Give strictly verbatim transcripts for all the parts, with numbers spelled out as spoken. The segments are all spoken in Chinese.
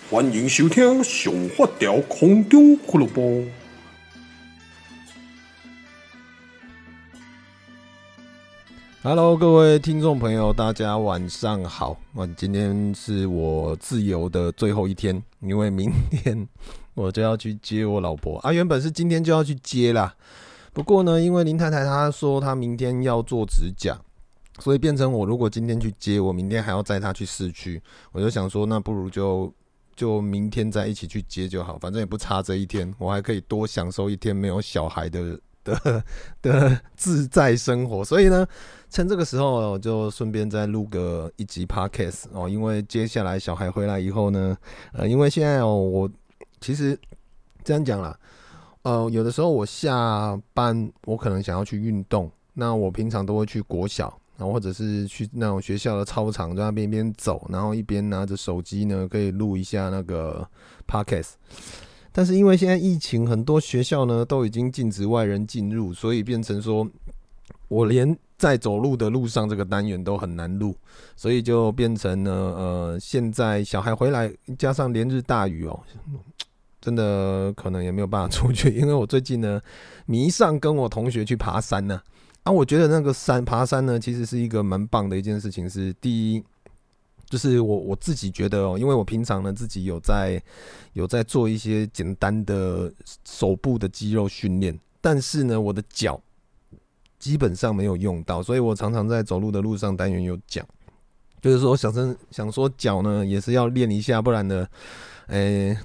欢迎收听上发条空中俱乐部。 Hello， 各位听众朋友，大家晚上好。今天是我自由的最后一天，因为明天我就要去接我老婆啊。原本是今天就要去接啦，不过呢，因为林太太她说她明天要做指甲，所以变成我如果今天去接，我明天还要载她去市区，我就想说，那不如就就明天再一起去接就好，反正也不差这一天，我还可以多享受一天没有小孩的的的自在生活。所以呢，趁这个时候我就顺便再录个一集 podcast 哦，因为接下来小孩回来以后呢，呃，因为现在哦，我其实这样讲啦，呃，有的时候我下班我可能想要去运动，那我平常都会去国小，然后或者是去那种学校的操场，在那边一边走，然后一边拿着手机呢，可以录一下那个 podcast。但是因为现在疫情，很多学校呢都已经禁止外人进入，所以变成说我连在走路的路上这个单元都很难录，所以就变成呢，呃，现在小孩回来，加上连日大雨哦，真的可能也没有办法出去，因为我最近呢迷上跟我同学去爬山呢、啊。啊，我觉得那个山爬山呢，其实是一个蛮棒的一件事情。是第一，就是我我自己觉得哦，因为我平常呢自己有在有在做一些简单的手部的肌肉训练，但是呢，我的脚基本上没有用到，所以我常常在走路的路上单元有讲，就是说想说想说脚呢也是要练一下，不然呢，诶、欸。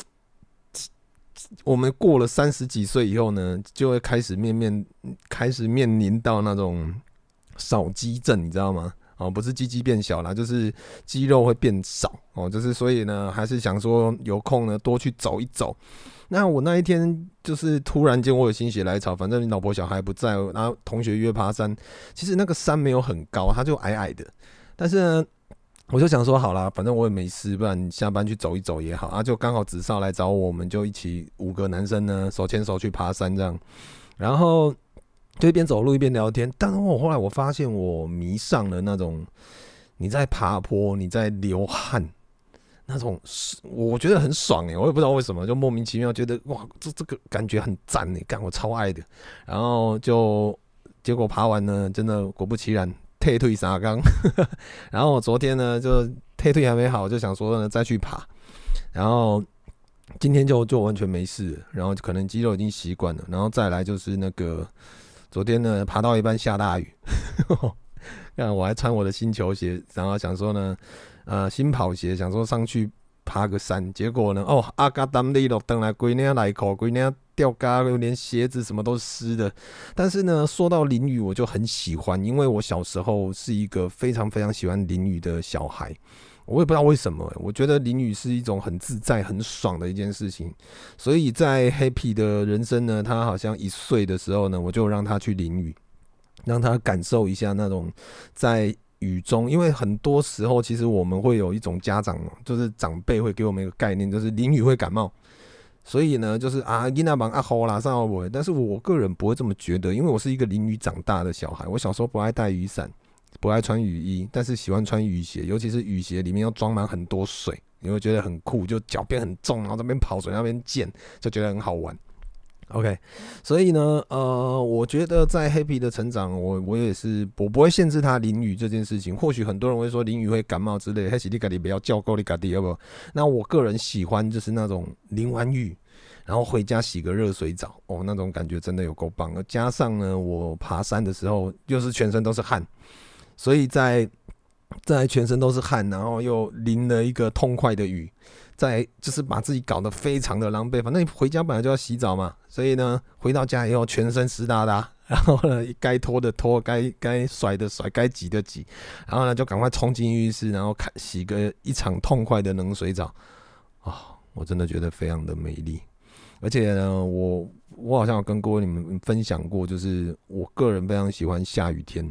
我们过了三十几岁以后呢，就会开始面面开始面临到那种少肌症，你知道吗？哦，不是鸡鸡变小啦，就是肌肉会变少哦，就是所以呢，还是想说有空呢多去走一走。那我那一天就是突然间我有心血来潮，反正老婆小孩不在，然后同学约爬山，其实那个山没有很高，它就矮矮的，但是呢。我就想说好啦，反正我也没事，不然下班去走一走也好啊。就刚好子少来找我，我们就一起五个男生呢手牵手去爬山这样，然后就一边走路一边聊天。但是我后来我发现我迷上了那种你在爬坡你在流汗那种，我觉得很爽哎，我也不知道为什么，就莫名其妙觉得哇，这这个感觉很赞哎，干我超爱的。然后就结果爬完呢，真的果不其然。退退三缸，然后我昨天呢就退退还没好，就想说呢再去爬，然后今天就就完全没事了，然后可能肌肉已经习惯了，然后再来就是那个昨天呢爬到一半下大雨，看我还穿我的新球鞋，然后想说呢呃新跑鞋，想说上去爬个山，结果呢哦阿嘎当地落登来规那来口规那。掉嘎，连鞋子什么都湿的。但是呢，说到淋雨，我就很喜欢，因为我小时候是一个非常非常喜欢淋雨的小孩。我也不知道为什么，我觉得淋雨是一种很自在、很爽的一件事情。所以在 Happy 的人生呢，他好像一岁的时候呢，我就让他去淋雨，让他感受一下那种在雨中。因为很多时候，其实我们会有一种家长，就是长辈会给我们一个概念，就是淋雨会感冒。所以呢，就是啊，囡仔忙啊好啦，上我。但是我个人不会这么觉得，因为我是一个淋雨长大的小孩。我小时候不爱带雨伞，不爱穿雨衣，但是喜欢穿雨鞋，尤其是雨鞋里面要装满很多水，你会觉得很酷，就脚边很重，然后这边跑水那边溅，就觉得很好玩。OK， 所以呢，呃，我觉得在 Happy 的成长，我我也是，我不会限制他淋雨这件事情。或许很多人会说淋雨会感冒之类的，还是你自己不要叫够你自己，要不？那我个人喜欢就是那种淋完雨，然后回家洗个热水澡，哦，那种感觉真的有够棒。加上呢，我爬山的时候又是全身都是汗，所以在在全身都是汗，然后又淋了一个痛快的雨。再就是把自己搞得非常的狼狈，反正回家本来就要洗澡嘛，所以呢，回到家以后全身湿哒哒，然后呢，该拖的拖，该该甩的甩，该挤的挤，然后呢，就赶快冲进浴室，然后看洗个一场痛快的冷水澡，啊、哦，我真的觉得非常的美丽。而且呢，我我好像有跟各位你们分享过，就是我个人非常喜欢下雨天。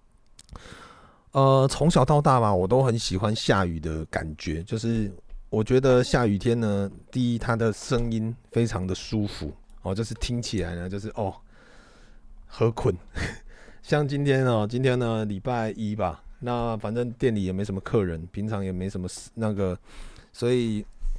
呃，从小到大吧，我都很喜欢下雨的感觉，就是。我觉得下雨天呢，第一，它的声音非常的舒服哦，就是听起来呢，就是哦，何困。像今天哦，今天呢礼拜一吧，那反正店里也没什么客人，平常也没什么那个，所以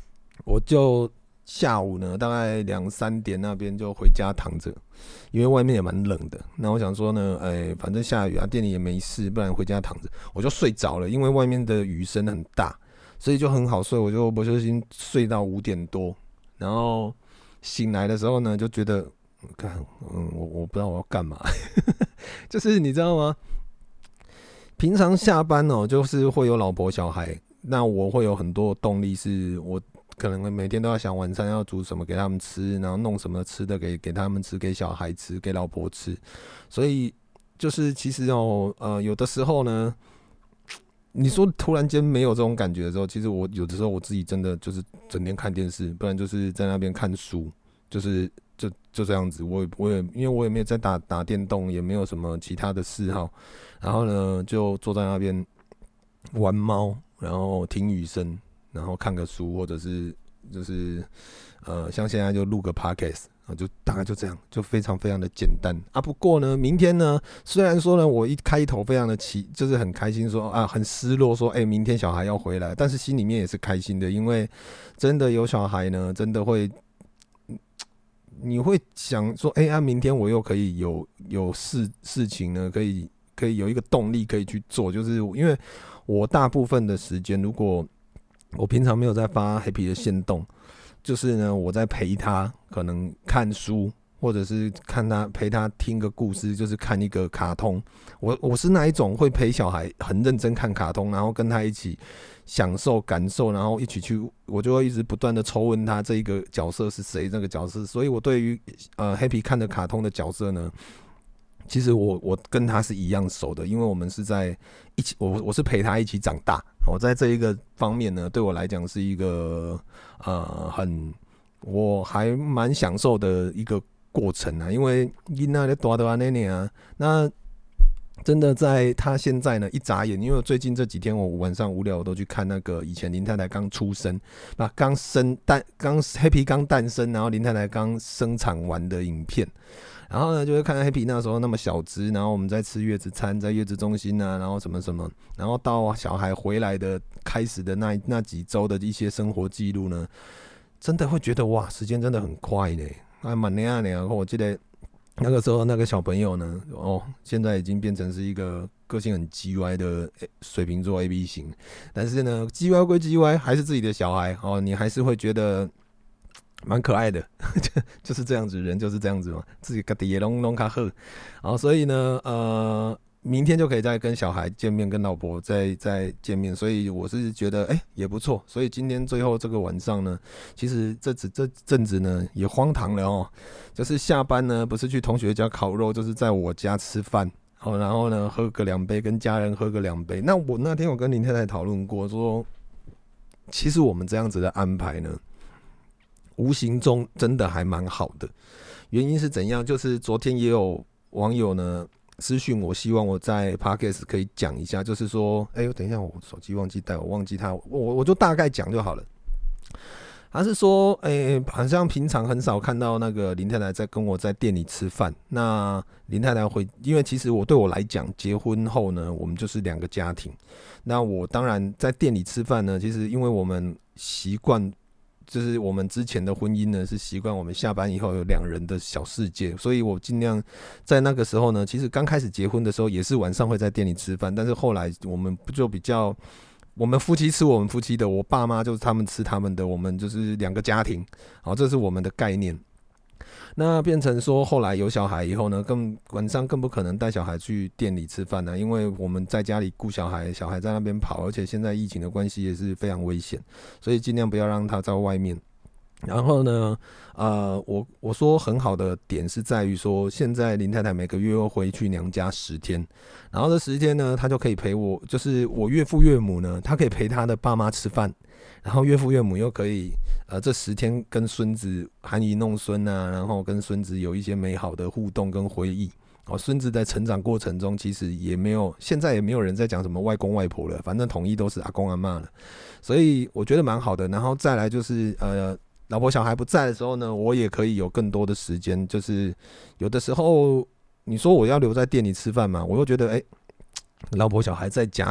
我就下午呢大概两三点那边就回家躺着，因为外面也蛮冷的。那我想说呢，哎、欸，反正下雨啊，店里也没事，不然回家躺着，我就睡着了。因为外面的雨声很大，所以就很好睡。我就我就先睡到五点多，然后醒来的时候呢，就觉得，看，嗯，我我不知道我要干嘛，就是你知道吗？平常下班哦，就是会有老婆小孩，那我会有很多动力，是我可能每天都要想晚餐要煮什么给他们吃，然后弄什么吃的给给他们吃，给小孩吃，给老婆吃。所以就是其实哦，呃，有的时候呢，你说突然间没有这种感觉的时候，其实我有的时候我自己真的就是整天看电视，不然就是在那边看书，就是就就这样子。我也我也因为我也没有在打打电动，也没有什么其他的嗜好，然后呢就坐在那边玩猫，然后听雨声，然后看个书，或者是就是呃像现在就录个 podcast。啊，就大概就这样，就非常非常的简单啊。不过呢，明天呢，虽然说呢，我一开头非常的奇，就是很开心说啊，很失落说，哎、欸，明天小孩要回来，但是心里面也是开心的，因为真的有小孩呢，真的会，你会想说，哎、欸、啊，明天我又可以有有事事情呢，可以可以有一个动力可以去做，就是因为我大部分的时间，如果我平常没有在发 Happy 的限动。就是呢，我在陪他可能看书，或者是看他陪他听个故事，就是看一个卡通。我我是那一种会陪小孩很认真看卡通，然后跟他一起享受感受，然后一起去，我就会一直不断的抽问他这一个角色是谁，那个角色。所以我对于呃 Happy 看的卡通的角色呢，其实我我跟他是一样熟的，因为我们是在一起，我我是陪他一起长大。我在这一个方面呢，对我来讲是一个呃很我还蛮享受的一个过程啊，因为囡仔咧大大那年啊，那真的在他现在呢一眨眼，因为最近这几天我晚上无聊，我都去看那个以前林太太刚出生，那刚生诞刚 Happy 刚诞生，然后林太太刚生产完的影片。然后呢，就会看到 Happy 那时候那么小只，然后我们在吃月子餐，在月子中心啊，然后什么什么，然后到小孩回来的开始的那那几周的一些生活记录呢，真的会觉得哇，时间真的很快呢，还蛮那样的。然后我记得那个时候那个小朋友呢，哦，现在已经变成是一个个性很 G Y 的水瓶座 A B 型，但是呢 ，G Y 归 G Y， 还是自己的小孩哦，你还是会觉得。蛮可爱的，就是这样子，人就是这样子嘛，自己家己也弄弄较好，然后所以呢，呃，明天就可以再跟小孩见面，跟老婆再再见面，所以我是觉得哎、欸、也不错，所以今天最后这个晚上呢，其实这这阵子呢也荒唐了哦，就是下班呢不是去同学家烤肉，就是在我家吃饭。好，然后呢喝个两杯，跟家人喝个两杯。那我那天我跟林太太讨论过，说其实我们这样子的安排呢。无形中真的还蛮好的，原因是怎样？就是昨天也有网友呢私讯我，希望我在 Podcast 可以讲一下，就是说，哎、欸，等一下，我手机忘记带，我忘记它，我我就大概讲就好了。他是说，哎、欸，好像平常很少看到那个林太太在跟我在店里吃饭。那林太太会，因为其实我对我来讲，结婚后呢，我们就是两个家庭。那我当然在店里吃饭呢，其实因为我们习惯。就是我们之前的婚姻呢，是习惯我们下班以后有两人的小世界，所以我尽量在那个时候呢，其实刚开始结婚的时候也是晚上会在店里吃饭，但是后来我们就比较，我们夫妻吃我们夫妻的，我爸妈就是他们吃他们的，我们就是两个家庭，好，这是我们的概念。那变成说，后来有小孩以后呢，更晚上更不可能带小孩去店里吃饭了，因为我们在家里顾小孩，小孩在那边跑，而且现在疫情的关系也是非常危险，所以尽量不要让他在外面。然后呢，呃，我我说很好的点是在于说，现在林太太每个月会回去娘家十天，然后这十天呢，她就可以陪我，就是我岳父岳母呢，她可以陪她的爸妈吃饭。然后岳父岳母又可以，呃，这十天跟孙子含饴弄孙啊，然后跟孙子有一些美好的互动跟回忆。哦，孙子在成长过程中，其实也没有，现在也没有人在讲什么外公外婆了，反正统一都是阿公阿嬷了。所以我觉得蛮好的。然后再来就是，呃，老婆小孩不在的时候呢，我也可以有更多的时间。就是有的时候，你说我要留在店里吃饭嘛，我又觉得，哎、欸，老婆小孩在家里。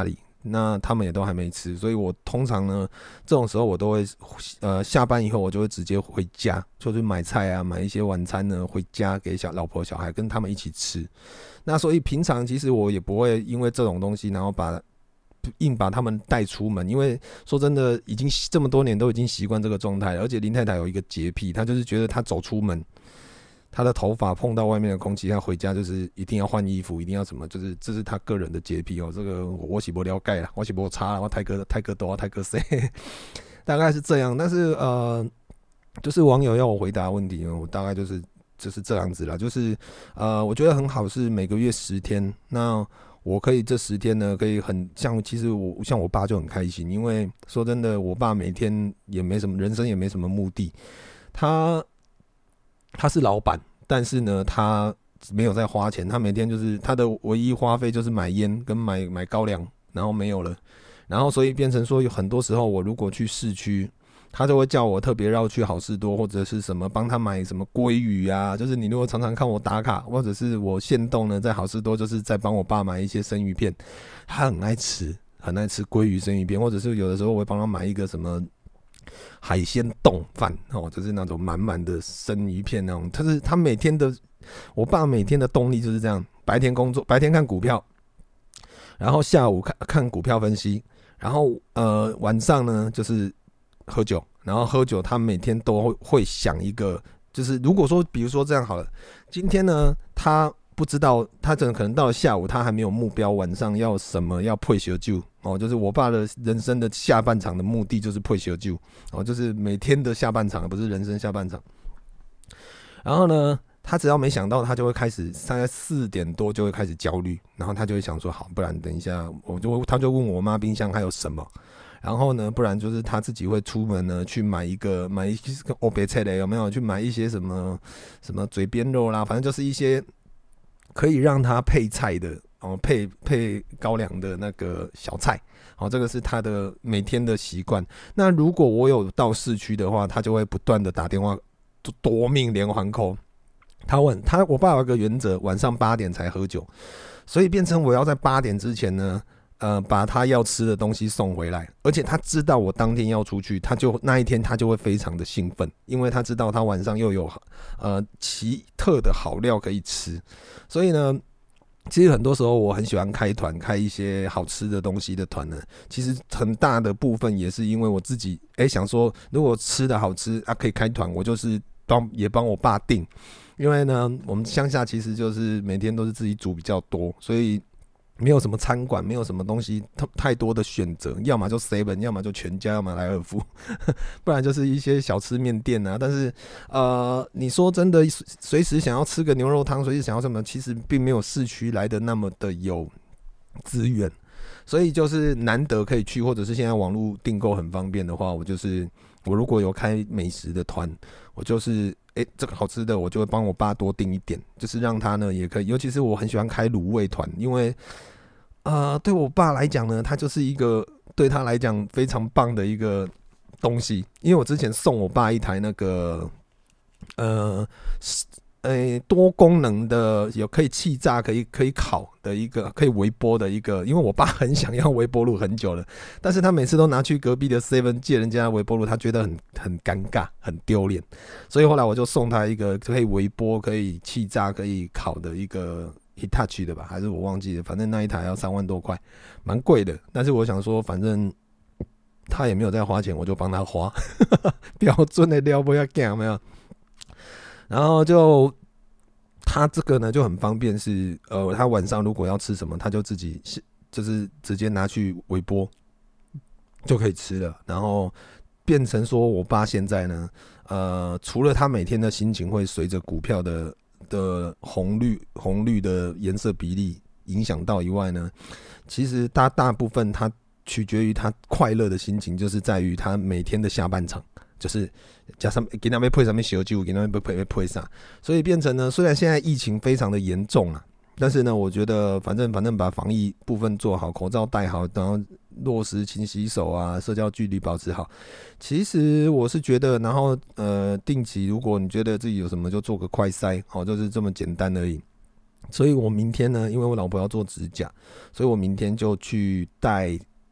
那他们也都还没吃，所以我通常呢这种时候我都会呃下班以后我就会直接回家，就是买菜啊，买一些晚餐呢回家给小老婆小孩跟他们一起吃。那所以平常其实我也不会因为这种东西然后把硬把他们带出门，因为说真的已经这么多年都已经习惯这个状态了，而且林太太有一个洁癖，她就是觉得她走出门他的头发碰到外面的空气，他回家就是一定要换衣服，一定要什么，就是这是他个人的洁癖哦。这个我是不了解啦，我是不差啦，我太哥太哥多太哥谁，大概是这样。但是呃，就是网友要我回答问题，我大概就是就是这样子啦。就是呃，我觉得很好，是每个月十天，那我可以这十天呢，可以很像，其实我像我爸就很开心，因为说真的，我爸每天也没什么人生，也没什么目的，他。他是老板，但是呢，他没有在花钱。他每天就是他的唯一花费就是买烟跟买买高粱，然后没有了。然后所以变成说，有很多时候我如果去市区，他就会叫我特别绕去好市多或者是什么帮他买什么鲑鱼啊。就是你如果常常看我打卡，或者是我限动呢，在好市多就是在帮我爸买一些生鱼片，他很爱吃，很爱吃鲑鱼生鱼片，或者是有的时候我会帮他买一个什么。海鲜冻饭哦，就是那种满满的生鱼片那种。他是他每天的，我爸每天的动力就是这样：白天工作，白天看股票，然后下午看看股票分析，然后呃晚上呢就是喝酒，然后喝酒他每天都会想一个，就是如果说比如说这样好了，今天呢他。不知道他可能到了下午，他还没有目标，晚上要什么要配烧酒哦，就是我爸的人生的下半场的目的就是配烧酒哦，就是每天的下半场，不是人生下半场。然后呢，他只要没想到，他就会开始大概四点多就会开始焦虑，然后他就会想说，好，不然等一下，我就他就问我妈冰箱还有什么。然后呢，不然就是他自己会出门呢，去买一个买一个欧别菜的有没有？去买一些什么什么嘴边肉啦，反正就是一些。可以让他配菜的哦，配配高粱的那个小菜，好、哦，这个是他的每天的习惯。那如果我有到市区的话，他就会不断的打电话，夺命连环call。他问他，我爸有个原则，晚上八点才喝酒，所以变成我要在八点之前呢，呃，把他要吃的东西送回来，而且他知道我当天要出去，他就那一天他就会非常的兴奋，因为他知道他晚上又有呃奇特的好料可以吃，所以呢，其实很多时候我很喜欢开团，开一些好吃的东西的团呢，其实很大的部分也是因为我自己哎、欸、想说，如果吃的好吃啊可以开团，我就是帮也帮我爸订，因为呢我们乡下其实就是每天都是自己煮比较多，所以。没有什么餐馆，没有什么东西太多的选择，要么就 seven， 要么就全家，要么莱尔富，不然就是一些小吃面店啊。但是，呃，你说真的，随时想要吃个牛肉汤，随时想要什么，其实并没有市区来的那么的有资源，所以就是难得可以去，或者是现在网络订购很方便的话，我就是我如果有开美食的团，我就是。哎，这个好吃的，我就会帮我爸多订一点，就是让他呢也可以。尤其是我很喜欢开卤味团，因为呃，对我爸来讲呢，他就是一个对他来讲非常棒的一个东西。因为我之前送我爸一台那个呃。呃，多功能的有可以气炸、可以可以烤的一个，可以微波的一个。因为我爸很想要微波炉很久了，但是他每次都拿去隔壁的 seven 借人家的微波炉，他觉得很很尴尬、很丢脸，所以后来我就送他一个可以微波、可以气炸、可以烤的一个 Hitachi 的吧，还是我忘记了，反正那一台要三万多块，蛮贵的。但是我想说，反正他也没有在花钱，我就帮他花，标准的撩不要干没有。然后就他这个呢就很方便是，是呃，他晚上如果要吃什么，他就自己就是直接拿去微波就可以吃了。然后变成说我爸现在呢，呃，除了他每天的心情会随着股票的的红绿红绿的颜色比例影响到以外呢，其实他大部分他取决于他快乐的心情，就是在于他每天的下半场。就是加上给他们配上面小酒，给他们配配上，所以变成呢，虽然现在疫情非常的严重啊，但是呢，我觉得反正反正把防疫部分做好，口罩戴好，然后落实勤洗手啊，社交距离保持好。其实我是觉得，然后呃，定期如果你觉得自己有什么，就做个快筛，好，就是这么简单而已。所以我明天呢，因为我老婆要做指甲，所以我明天就去带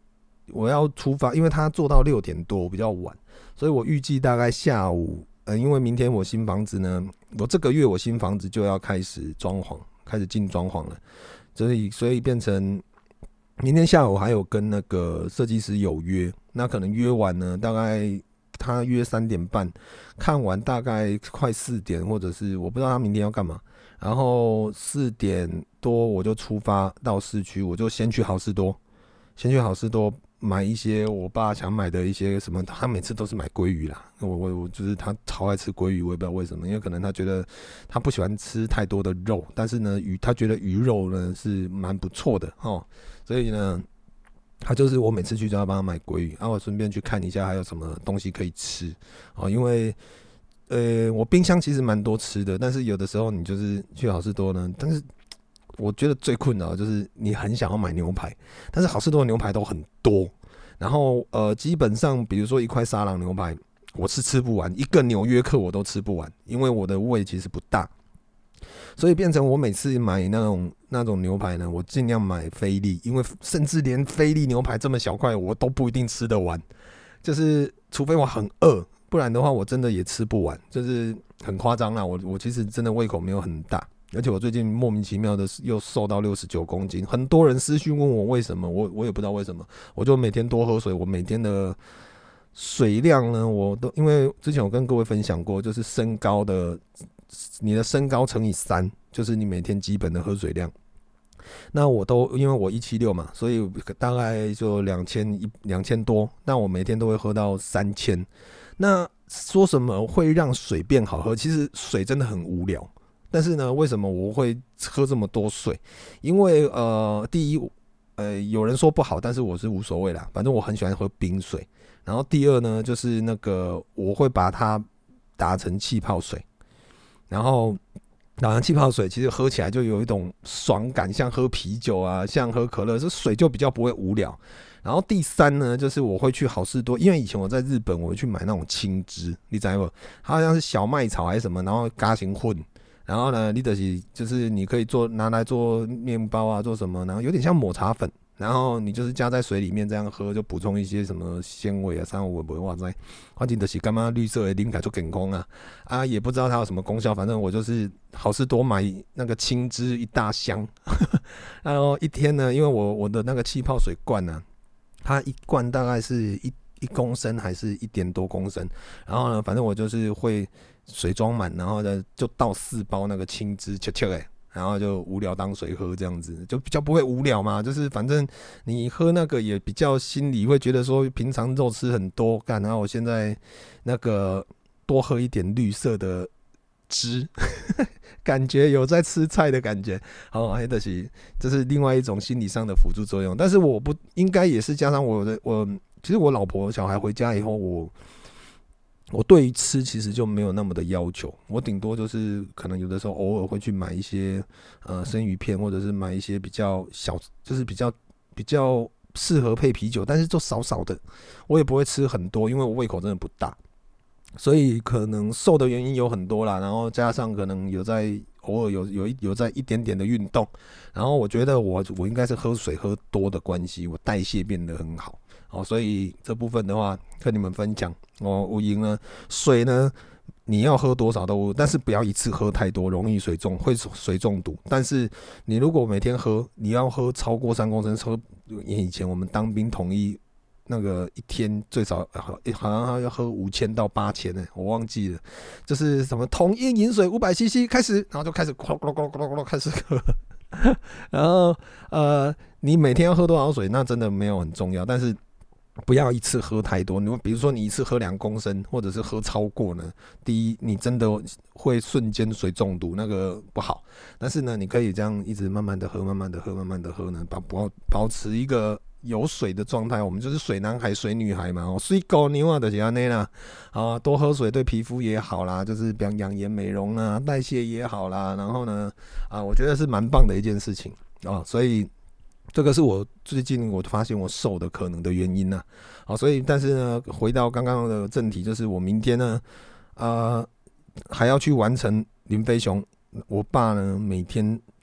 我要出发，因为他做到六点多比较晚，所以我预计大概下午，呃，因为明天我新房子呢，我这个月我新房子就要开始装潢，开始进装潢了，所以所以变成明天下午还有跟那个设计师有约，那可能约完呢，大概他约三点半，看完大概快四点，或者是我不知道他明天要干嘛。然后四点多我就出发到市区，我就先去好事多，先去好事多买一些我爸想买的一些什么，他每次都是买鲑鱼啦，我我我就是他超爱吃鲑鱼，我也不知道为什么，因为可能他觉得他不喜欢吃太多的肉，但是呢鱼他觉得鱼肉呢是蛮不错的哦，所以呢他就是我每次去就要帮他买鲑鱼，然后我顺便去看一下还有什么东西可以吃哦，因为。呃，我冰箱其实蛮多吃的，但是有的时候你就是去好事多呢，但是我觉得最困扰的就是你很想要买牛排，但是好事多的牛排都很多，然后呃，基本上比如说一块沙朗牛排，我是吃不完，一个纽约客我都吃不完，因为我的胃其实不大，所以变成我每次买那种那种牛排呢，我尽量买菲力，因为甚至连菲力牛排这么小块我都不一定吃得完，就是除非我很饿。不然的话，我真的也吃不完，就是很夸张啦。我我其实真的胃口没有很大，而且我最近莫名其妙的又瘦到六十九公斤。很多人私讯问我为什么，我我也不知道为什么。我就每天多喝水，我每天的水量呢，我都因为之前我跟各位分享过，就是身高的你的身高乘以三，就是你每天基本的喝水量。那我都因为我一七六嘛，所以大概就两千一两千多，那我每天都会喝到三千。那说什么会让水变好喝？其实水真的很无聊，但是呢，为什么我会喝这么多水？因为呃，第一，呃，有人说不好，但是我是无所谓啦，反正我很喜欢喝冰水。然后第二呢，就是那个我会把它打成气泡水，然后打成气泡水，其实喝起来就有一种爽感，像喝啤酒啊，像喝可乐，这水就比较不会无聊。然后第三呢，就是我会去好事多，因为以前我在日本，我会去买那种青汁，你知道不？它好像是小麦草还是什么，然后加成混，然后呢，你就是就是你可以做拿来做面包啊，做什么，然后有点像抹茶粉，然后你就是加在水里面这样喝，就补充一些什么纤维啊、三五维哇塞，关键就是干嘛绿色的啉起来就健康啊啊，也不知道它有什么功效，反正我就是好事多买那个青汁一大箱，然后一天呢，因为我我的那个气泡水罐呢、啊。它一罐大概是一一公升还是一点多公升，然后呢，反正我就是会水装满，然后呢就倒四包那个青汁，切切哎，然后就无聊当水喝这样子，就比较不会无聊嘛。就是反正你喝那个也比较心里会觉得说，平常肉吃很多，干，然后我现在那个多喝一点绿色的汁。感觉有在吃菜的感觉，好，还得是这是另外一种心理上的辅助作用。但是我不应该也是加上我的我，其实我老婆小孩回家以后，我我对于吃其实就没有那么的要求，我顶多就是可能有的时候偶尔会去买一些呃生鱼片，或者是买一些比较小，就是比较比较适合配啤酒，但是就少少的，我也不会吃很多，因为我胃口真的不大。所以可能瘦的原因有很多啦，然后加上可能有在偶尔有有一有在一点点的运动，然后我觉得我我应该是喝水喝多的关系，我代谢变得很好，哦，所以这部分的话跟你们分享，哦，我赢了。水呢，你要喝多少都，但是不要一次喝太多，容易水中会水中毒。但是你如果每天喝，你要喝超过三公升，喝以前我们当兵统一。那个一天最少好像要喝五千到八千呢，我忘记了。就是什么统一饮水五百 C C 开始，然后就开始咕噜咕噜咕噜咕噜开始喝。然后呃，你每天要喝多少水，那真的没有很重要，但是不要一次喝太多。你比如说你一次喝两公升，或者是喝超过呢，第一你真的会瞬间水中毒，那个不好。但是呢，你可以这样一直慢慢的喝，慢慢的喝，慢慢的喝呢，保保保持一个。有水的状态，我们就是水男孩、水女孩嘛。哦，水狗牛啊，就是安内啦。啊，多喝水对皮肤也好啦，就是比方养颜美容啊，代谢也好啦。然后呢，啊，我觉得是蛮棒的一件事情啊。所以这个是我最近我发现我瘦的可能的原因呐。好，所以但是呢，回到刚刚的正题，就是我明天呢，呃，还要去完成林飞雄我爸呢每天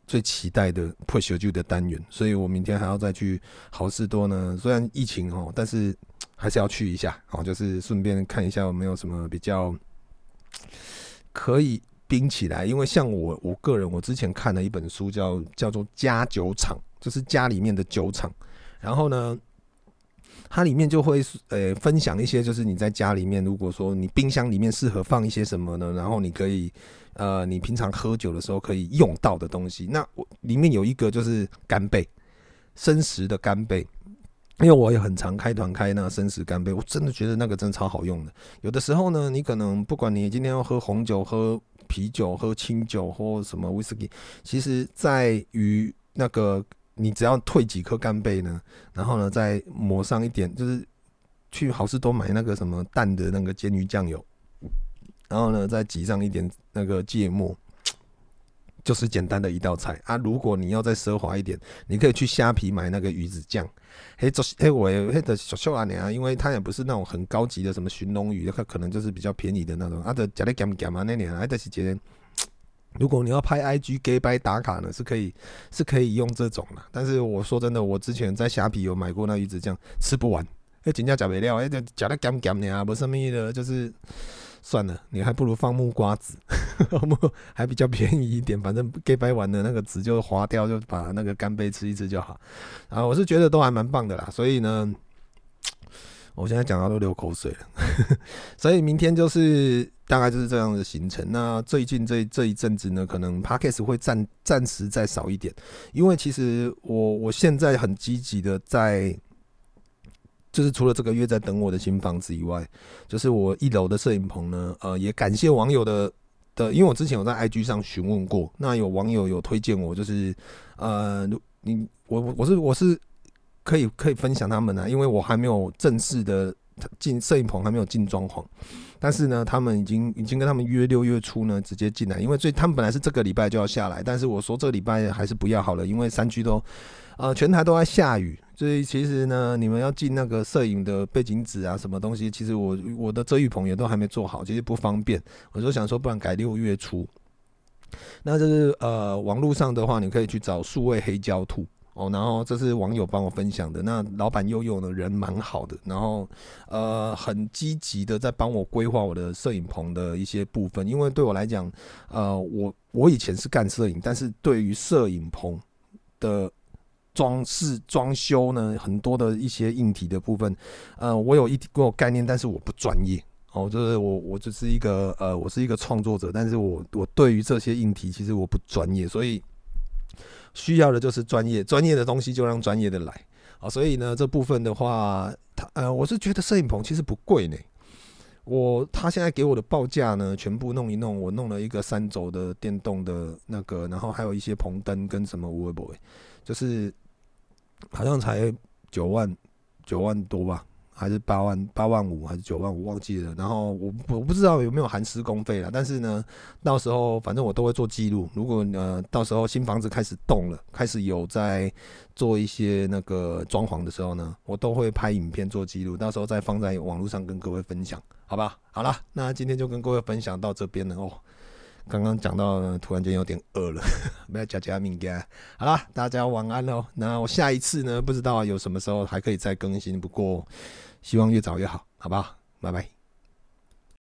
最期待的破小酒的单元，所以我明天还要再去好事多呢。虽然疫情哦，但是还是要去一下哦，就是顺便看一下有没有什么比较可以冰起来。因为像我我个人，我之前看了一本书叫叫做《家酒厂》，就是家里面的酒厂。然后呢，它里面就会呃分享一些，就是你在家里面，如果说你冰箱里面适合放一些什么呢？然后你可以呃，你平常喝酒的时候可以用到的东西。那我里面有一个就是干贝，生食的干贝。因为我也很常开团开那生食干贝，我真的觉得那个真的超好用的。有的时候呢，你可能不管你今天要喝红酒、喝啤酒、喝清酒或什么威士忌，其实在于那个。你只要退几颗干贝呢，然后呢再抹上一点，就是去好事多买那个什么淡的那个煎鱼酱油，然后呢再挤上一点那个芥末，就是简单的一道菜啊。如果你要再奢华一点，你可以去虾皮买那个鱼子酱，嘿，这嘿我嘿的小小啊你啊，因为它也不是那种很高级的什么寻龙鱼，它可能就是比较便宜的那种，啊的加咧咸咸啊那年，啊的是觉得。如果你要拍 I G gay 拍打卡呢，是可以是可以用这种的。但是我说真的，我之前在虾皮有买过那鱼子酱，吃不完，哎，真正吃不了，哎，就吃得咸咸的啊，没什么的，就是算了，你还不如放木瓜子，还比较便宜一点。反正 gay 拍完的那个籽就滑掉，就把那个干贝吃一吃就好。啊，我是觉得都还蛮棒的啦，所以呢。我现在讲到都流口水了，所以明天就是大概就是这样的行程。那最近这这一阵子呢，可能 Podcast 会暂暂时再少一点，因为其实我我现在很积极的在，就是除了这个月在等我的新房子以外，就是我一楼的摄影棚呢，呃，也感谢网友的的，因为我之前有在 I G 上询问过，那有网友有推荐我，就是呃，你我我是我是。可以可以分享他们啊，因为我还没有正式的进摄影棚，还没有进装潢，但是呢，他们已经已经跟他们约六月初呢直接进来，因为最他们本来是这个礼拜就要下来，但是我说这个礼拜还是不要好了，因为山区都呃全台都在下雨，所以其实呢，你们要进那个摄影的背景纸啊什么东西，其实我我的遮雨棚也都还没做好，其实不方便，我就想说，不然改六月初。那就是呃网络上的话，你可以去找数位黑胶兔。哦，然后这是网友帮我分享的。那老板悠悠呢，人蛮好的，然后呃很积极的在帮我规划我的摄影棚的一些部分。因为对我来讲，呃，我我以前是干摄影，但是对于摄影棚的装饰装修呢，很多的一些硬体的部分，呃，我有一我有概念，但是我不专业。哦，就是我我只是一个呃，我是一个创作者，但是我我对于这些硬体其实我不专业，所以。需要的就是专业，专业的东西就让专业的来。好，所以呢，这部分的话，他呃，我是觉得摄影棚其实不贵呢。我他现在给我的报价呢，全部弄一弄，我弄了一个三轴的电动的那个，然后还有一些棚灯跟什么无不就是好像才九万九万多吧。还是八万八万五还是九万五忘记了，然后我我不知道有没有含施工费啦，但是呢，到时候反正我都会做记录。如果呃到时候新房子开始动了，开始有在做一些那个装潢的时候呢，我都会拍影片做记录，到时候再放在网络上跟各位分享，好吧？好啦，那今天就跟各位分享到这边了哦。刚刚讲到呢，突然间有点饿了，不要加加敏感。好啦，大家晚安喽。那我下一次呢，不知道有什么时候还可以再更新，不过希望越早越好，好不好？拜拜。